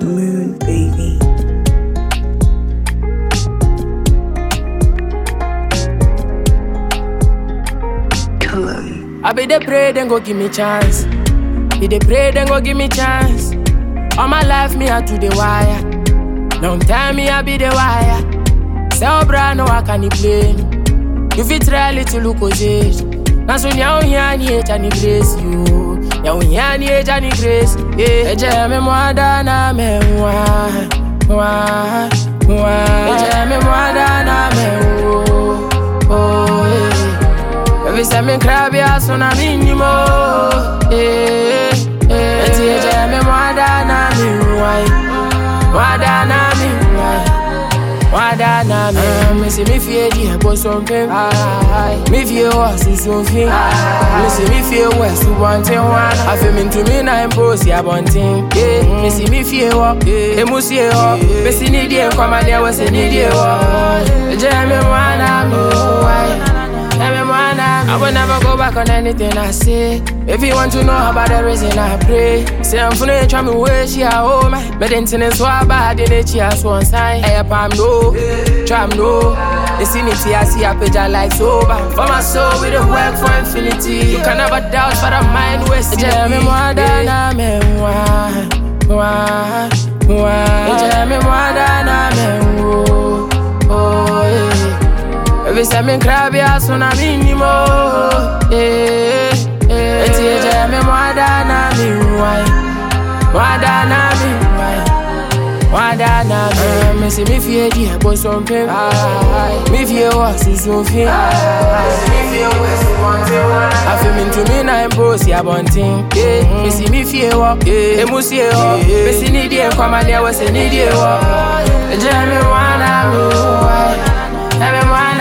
Moon baby. I be the pray, then go give me chance. Be the pray, then go give me chance. All my life, me out to the wire. Long time, me I be the wire. So, bra, no, I can't play. You fit try little look age. Now, so now, here, ni any grace, you. Now, here, ni any grace. Eh, jam, moi, dana, me, moi. Jam, moi, dana, me, oh, every time I cry, I so na minimo. Eti eje me mwadana mi wai, mwadana mi wai, mwadana mi. Me se mi fie di ebo something. Me fie wa susu fi. Me se mi fie wa su wanting one. I feel me to me na impose ya bunting. Me se mi fie wa, emusi wa. Me se ni di enkoma dia we se ni di wa. Eje me mwadana mi wai. I will never go back on anything I say. If you want to know about the reason I pray, say I'm finna try me way she a home. But then it's so bad in the cheers one side. I palm no, try no. The sanity I see a page I like sober. For my soul we don't work for infinity. You can never doubt for the mind wasting. Jeremy more than I me Jeremy more than I every time I cry, I so na minimo. Eti eje me mwadana mi wai, mwadana mi wai, mwadana mi. Me se mi fie di ebo something. Me fie wa susu fi. Me fie wa su wanting one. I feel me to me na impose ya bunting. Me se mi fie wa, emusi wa. Me se ni di enkoma dia we se ni di wa. Eje me mwadana mi wai, eje me mwadana.